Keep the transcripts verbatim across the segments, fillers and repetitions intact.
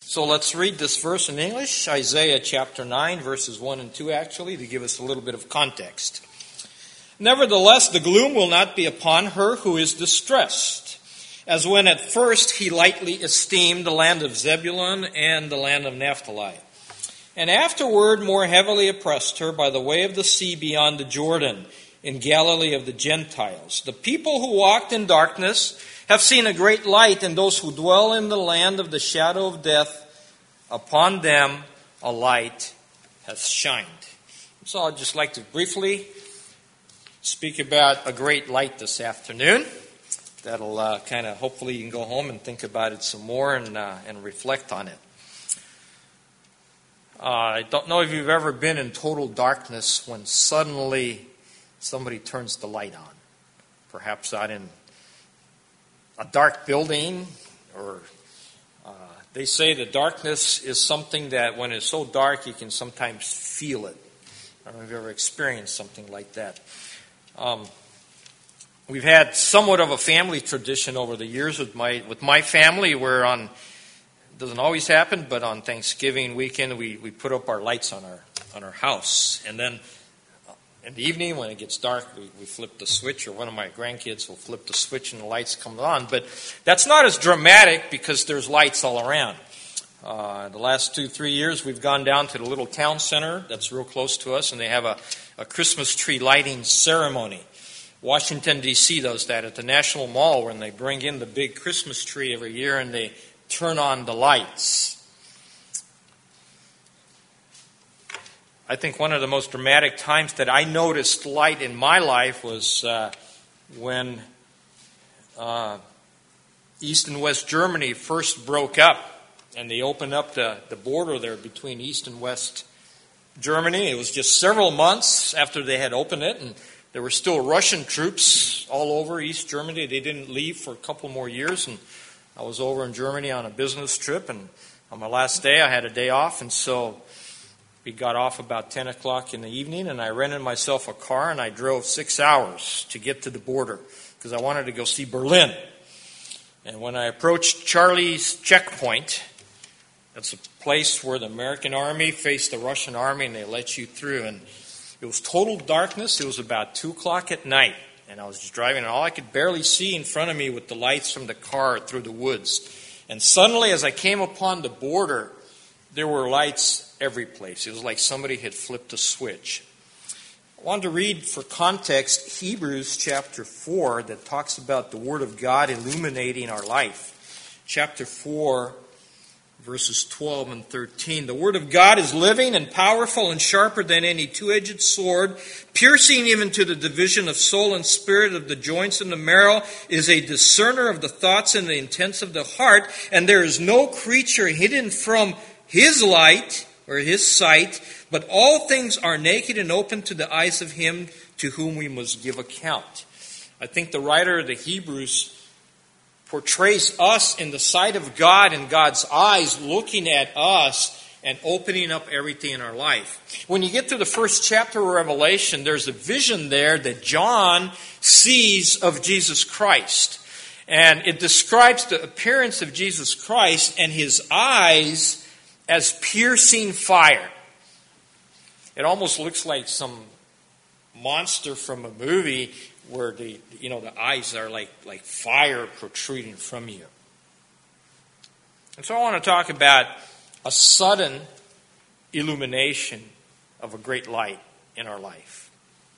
So let's read this verse in English, Isaiah chapter nine, verses one and two actually, to give us a little bit of context. Nevertheless, the gloom will not be upon her who is distressed, as when at first he lightly esteemed the land of Zebulun and the land of Naphtali, and afterward more heavily oppressed her by the way of the sea beyond the Jordan, in Galilee of the Gentiles. The people who walked in darkness have seen a great light, and those who dwell in the land of the shadow of death, upon them a light hath shined. So I'd just like to briefly speak about a great light this afternoon. That'll uh, kind of, hopefully you can go home and think about it some more and, uh, and reflect on it. Uh, I don't know if you've ever been in total darkness when suddenly somebody turns the light on. Perhaps out in a dark building, or uh, they say that darkness is something that when it's so dark you can sometimes feel it. I don't know if you've ever experienced something like that. Um, we've had somewhat of a family tradition over the years with my with my family where on, it doesn't always happen, but on Thanksgiving weekend we, we put up our lights on our on our house, and then in the evening, when it gets dark, we, we flip the switch, or one of my grandkids will flip the switch and the lights come on. But that's not as dramatic because there's lights all around. Uh, the last two, three years, we've gone down to the little town center that's real close to us, and they have a, a Christmas tree lighting ceremony. Washington, D C does that at the National Mall when they bring in the big Christmas tree every year and they turn on the lights. I think one of the most dramatic times that I noticed light in my life was uh, when uh, East and West Germany first broke up, and they opened up the, the border there between East and West Germany. It was just several months after they had opened it, and there were still Russian troops all over East Germany. They didn't leave for a couple more years, and I was over in Germany on a business trip, and on my last day I had a day off, and so we got off about ten o'clock in the evening, and I rented myself a car, and I drove six hours to get to the border because I wanted to go see Berlin. And when I approached Charlie's checkpoint, that's a place where the American army faced the Russian army, and they let you through. And it was total darkness. It was about two o'clock at night, and I was just driving, and all I could barely see in front of me with the lights from the car through the woods. And suddenly, as I came upon the border, there were lights every place. It was like somebody had flipped a switch. I wanted to read for context Hebrews chapter four that talks about the Word of God illuminating our life. Chapter four, verses twelve and thirteen. The Word of God is living and powerful and sharper than any two-edged sword, piercing even to the division of soul and spirit, of the joints and the marrow, is a discerner of the thoughts and the intents of the heart, and there is no creature hidden from His light, or His sight, but all things are naked and open to the eyes of Him to whom we must give account. I think the writer of the Hebrews portrays us in the sight of God and God's eyes, looking at us and opening up everything in our life. When you get to the first chapter of Revelation, there's a vision there that John sees of Jesus Christ. And it describes the appearance of Jesus Christ and His eyes as piercing fire. It almost looks like some monster from a movie where the you know the eyes are like, like fire protruding from you. And so I want to talk about a sudden illumination of a great light in our life.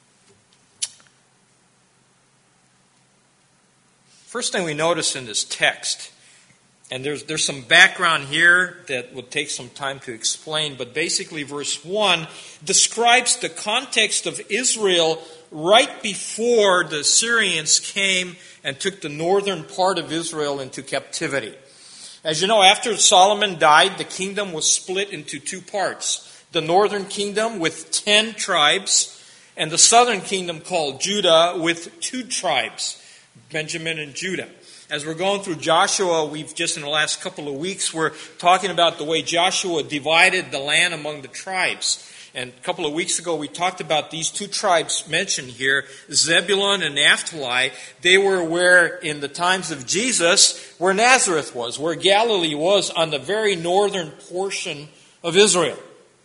First thing we notice in this text, and there's there's some background here that would take some time to explain, but basically verse one describes the context of Israel right before the Assyrians came and took the northern part of Israel into captivity. As you know, after Solomon died, the kingdom was split into two parts. The northern kingdom with ten tribes, and the southern kingdom called Judah with two tribes, Benjamin and Judah. As we're going through Joshua, we've just in the last couple of weeks, we're talking about the way Joshua divided the land among the tribes. And a couple of weeks ago we talked about these two tribes mentioned here, Zebulun and Naphtali. They were where, in the times of Jesus, where Nazareth was, where Galilee was, on the very northern portion of Israel.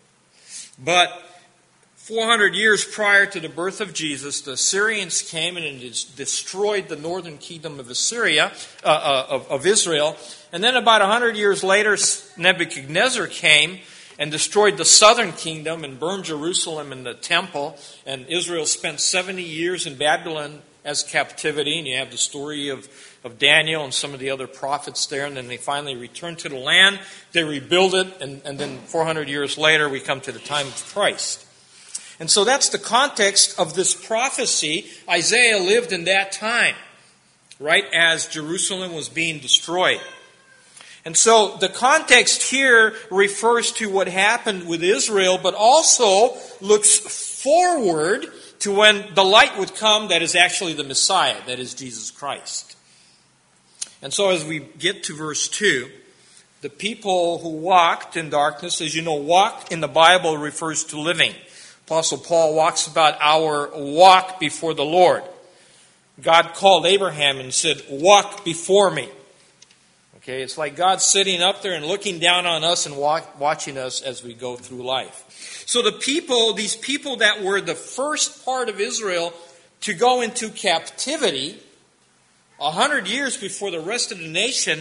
But four hundred years prior to the birth of Jesus, the Assyrians came and destroyed the northern kingdom of Assyria, uh, uh, of, of Israel. And then about one hundred years later, Nebuchadnezzar came and destroyed the southern kingdom and burned Jerusalem and the temple. And Israel spent seventy years in Babylon as captivity. And you have the story of, of Daniel and some of the other prophets there. And then they finally returned to the land. They rebuild it. And, and then four hundred years later, we come to the time of Christ. And so that's the context of this prophecy. Isaiah lived in that time, right as Jerusalem was being destroyed. And so the context here refers to what happened with Israel, but also looks forward to when the light would come that is actually the Messiah, that is Jesus Christ. And so as we get to verse two, the people who walked in darkness, as you know, walk in the Bible refers to living. Apostle Paul walks about our walk before the Lord. God called Abraham and said, "Walk before me." Okay, it's like God sitting up there and looking down on us and walk, watching us as we go through life. So the people, these people that were the first part of Israel to go into captivity, a hundred years before the rest of the nation,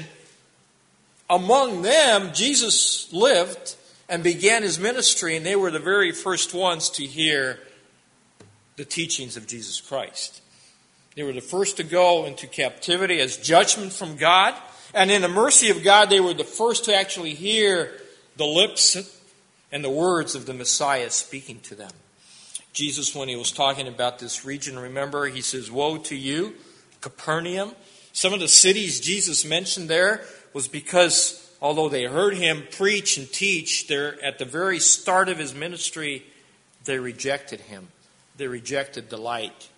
among them Jesus lived and began his ministry, and they were the very first ones to hear the teachings of Jesus Christ. They were the first to go into captivity as judgment from God. And in the mercy of God, they were the first to actually hear the lips and the words of the Messiah speaking to them. Jesus, when he was talking about this region, remember, he says, "Woe to you, Capernaum." Some of the cities Jesus mentioned there was because, although they heard him preach and teach, there at the very start of his ministry, they rejected him. They rejected the light.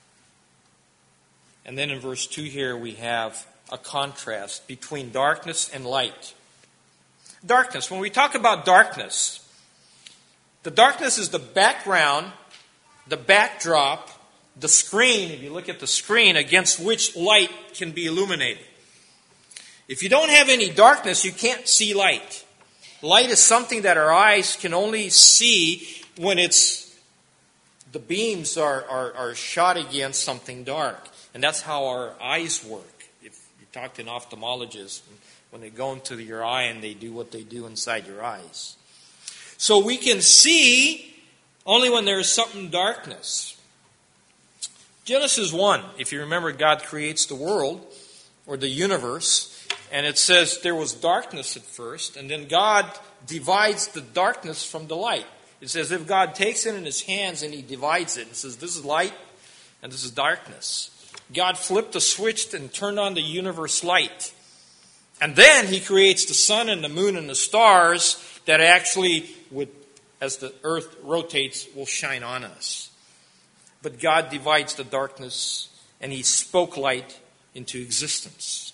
And then in verse two here, we have a contrast between darkness and light. Darkness. When we talk about darkness, the darkness is the background, the backdrop, the screen, if you look at the screen, against which light can be illuminated. If you don't have any darkness, you can't see light. Light is something that our eyes can only see when it's the beams are, are, are shot against something dark. And that's how our eyes work. Talk to an ophthalmologist when they go into your eye and they do what they do inside your eyes. So we can see only when there is something darkness. Genesis one, if you remember, God creates the world or the universe, and it says there was darkness at first, and then God divides the darkness from the light. It's as if God takes it in his hands and he divides it and says, this is light and this is darkness. God flipped a switch and turned on the universe light. And then he creates the sun and the moon and the stars that actually, would, as the earth rotates, will shine on us. But God divides the darkness and he spoke light into existence.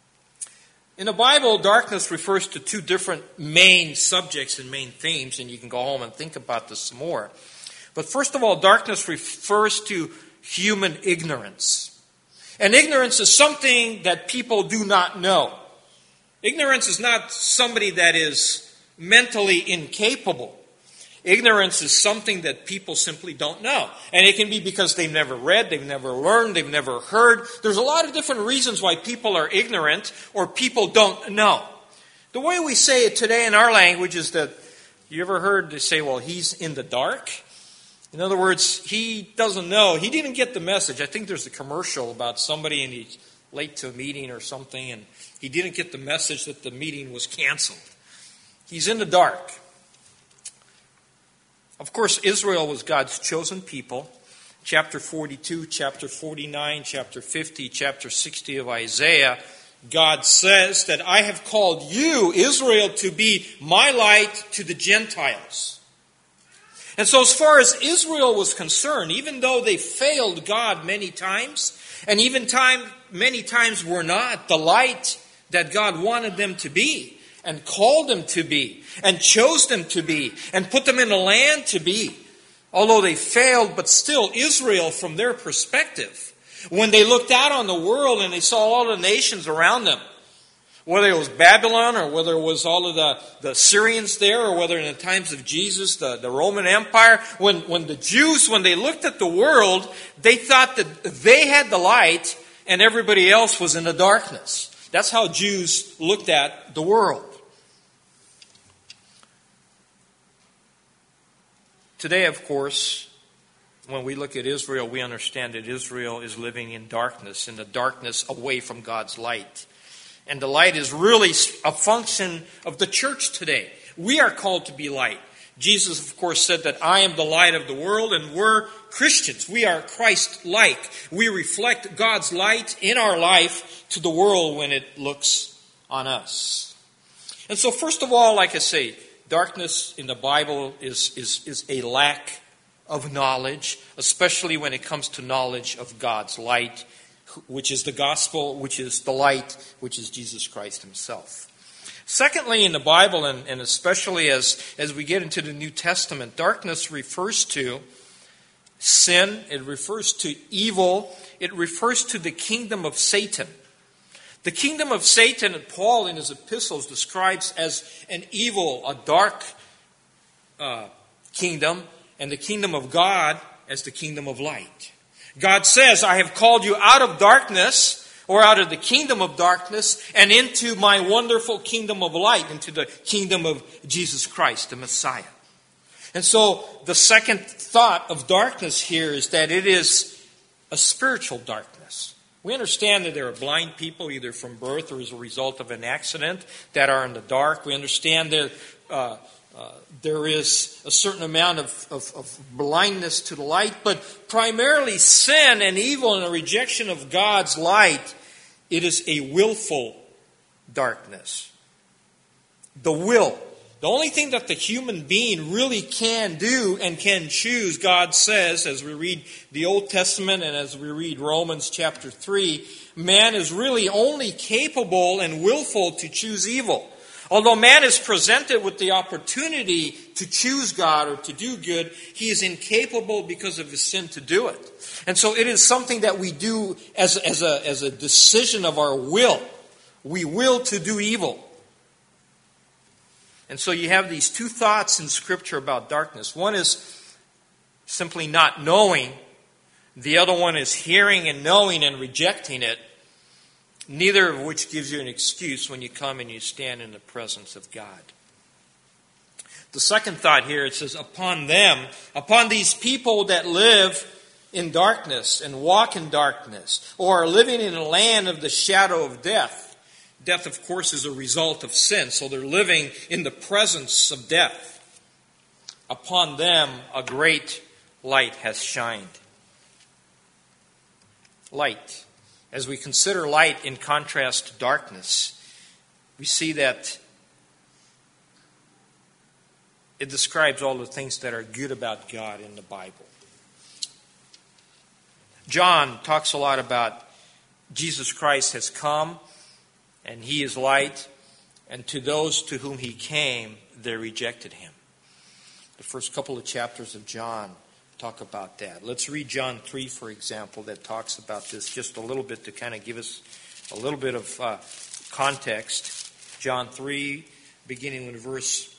In the Bible, darkness refers to two different main subjects and main themes, and you can go home and think about this some more. But first of all, darkness refers to human ignorance. And ignorance is something that people do not know. Ignorance is not somebody that is mentally incapable. Ignorance is something that people simply don't know. And it can be because they've never read, they've never learned, they've never heard. There's a lot of different reasons why people are ignorant or people don't know. The way we say it today in our language is that, you ever heard they say, well, he's in the dark? In other words, he doesn't know. He didn't get the message. I think there's a commercial about somebody and he's late to a meeting or something and he didn't get the message that the meeting was canceled. He's in the dark. Of course, Israel was God's chosen people. Chapter forty-two, chapter forty-nine, chapter fifty, chapter sixty of Isaiah, God says that I have called you, Israel, to be my light to the Gentiles. And so as far as Israel was concerned, even though they failed God many times, and even time many times were not the light that God wanted them to be, and called them to be and chose them to be and put them in a land to be. Although they failed, but still Israel, from their perspective, when they looked out on the world and they saw all the nations around them, whether it was Babylon or whether it was all of the, the Syrians there or whether in the times of Jesus, the, the Roman Empire, when, when the Jews, when they looked at the world, they thought that they had the light and everybody else was in the darkness. That's how Jews looked at the world. Today, of course, when we look at Israel, we understand that Israel is living in darkness, in the darkness away from God's light. And the light is really a function of the church today. We are called to be light. Jesus, of course, said that I am the light of the world, and we're Christians. We are Christ-like. We reflect God's light in our life to the world when it looks on us. And so, first of all, like I say, darkness in the Bible is, is, is a lack of knowledge, especially when it comes to knowledge of God's light, which is the gospel, which is the light, which is Jesus Christ himself. Secondly, in the Bible, and, and especially as, as we get into the New Testament, darkness refers to sin, it refers to evil, it refers to the kingdom of Satan. The kingdom of Satan, Paul in his epistles describes as an evil, a dark uh, kingdom, and the kingdom of God as the kingdom of light. God says, I have called you out of darkness, or out of the kingdom of darkness, and into my wonderful kingdom of light, into the kingdom of Jesus Christ, the Messiah. And so the second thought of darkness here is that it is a spiritual darkness. We understand that there are blind people, either from birth or as a result of an accident, that are in the dark. We understand that uh, uh, there is a certain amount of, of, of blindness to the light, but primarily sin and evil and a rejection of God's light, it is a willful darkness. The will. The only thing that the human being really can do and can choose, God says, as we read the Old Testament and as we read Romans chapter three, man is really only capable and willful to choose evil. Although man is presented with the opportunity to choose God or to do good, he is incapable because of his sin to do it. And so it is something that we do as, as, a, as a decision of our will. We will to do evil. And so you have these two thoughts in Scripture about darkness. One is simply not knowing. The other one is hearing and knowing and rejecting it. Neither of which gives you an excuse when you come and you stand in the presence of God. The second thought here, it says, upon them, upon these people that live in darkness and walk in darkness, or are living in a land of the shadow of death. Death, of course, is a result of sin, so they're living in the presence of death. Upon them a great light has shined. Light. As we consider light in contrast to darkness, we see that it describes all the things that are good about God in the Bible. John talks a lot about Jesus Christ has come and he is light, and to those to whom he came, they rejected him. The first couple of chapters of John talk about that. Let's read John three, for example, that talks about this just a little bit to kind of give us a little bit of uh, context. John three, beginning with verse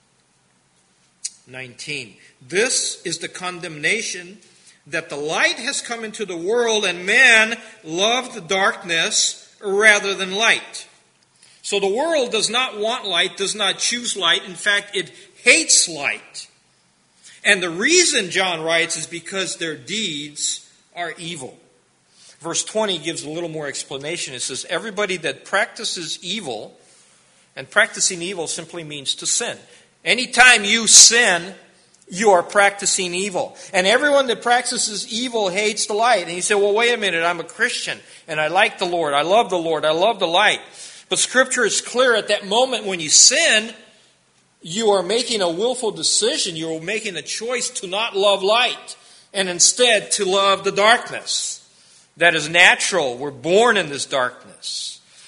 nineteen. This is the condemnation, that the light has come into the world, and men love the darkness rather than light. So the world does not want light, does not choose light. In fact, it hates light. And the reason, John writes, is because their deeds are evil. Verse twenty gives a little more explanation. It says, everybody that practices evil, and practicing evil simply means to sin. Anytime you sin, you are practicing evil. And everyone that practices evil hates the light. And you say, well, wait a minute, I'm a Christian, and I like the Lord, I love the Lord, I love the light. But Scripture is clear, at that moment when you sin, you are making a willful decision. You are making a choice to not love light and instead to love the darkness. That is natural. We're born in this darkness.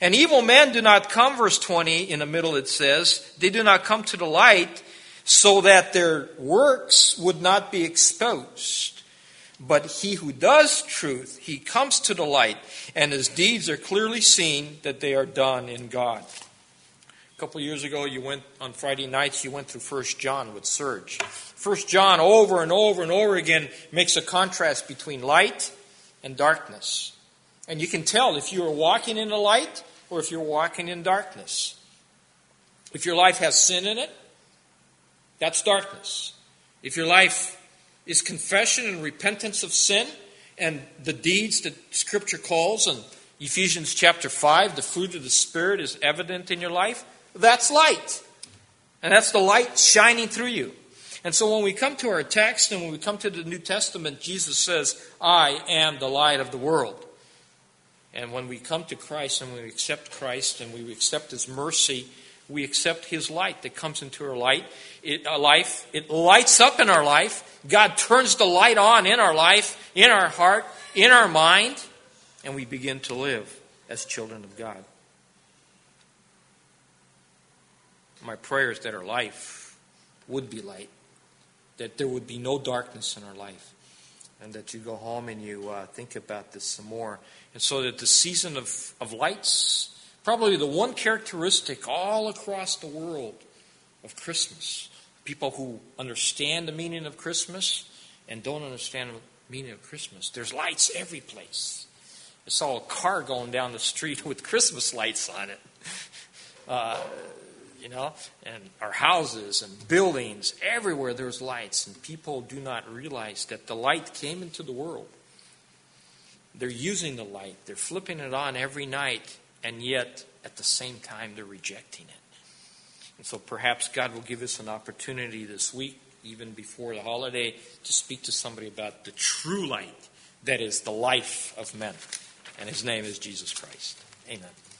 And evil men do not come, verse twenty, in the middle it says, they do not come to the light so that their works would not be exposed. But he who does truth, he comes to the light, and his deeds are clearly seen that they are done in God. A couple of years ago, you went on Friday nights, you went through First John with Serge. First John over and over and over again makes a contrast between light and darkness. And you can tell if you are walking in the light or if you're walking in darkness. If your life has sin in it, that's darkness. If your life is confession and repentance of sin and the deeds that Scripture calls in Ephesians chapter five, the fruit of the Spirit is evident in your life, that's light. And that's the light shining through you. And so when we come to our text and when we come to the New Testament, Jesus says, I am the light of the world. And when we come to Christ and we accept Christ and we accept His mercy, we accept His light that comes into our light. It, our life, it lights up in our life. God turns the light on in our life, in our heart, in our mind, and we begin to live as children of God. My prayer is that our life would be light, that there would be no darkness in our life, and that you go home and you uh, think about this some more. And so that the season of, of lights, probably the one characteristic all across the world of Christmas, people who understand the meaning of Christmas and don't understand the meaning of Christmas, there's lights every place. I saw a car going down the street with Christmas lights on it. Uh, you know, and our houses and buildings, everywhere there's lights, and people do not realize that the light came into the world. They're using the light. They're flipping it on every night, and yet at the same time they're rejecting it. And so perhaps God will give us an opportunity this week, even before the holiday, to speak to somebody about the true light that is the life of men. And His name is Jesus Christ. Amen.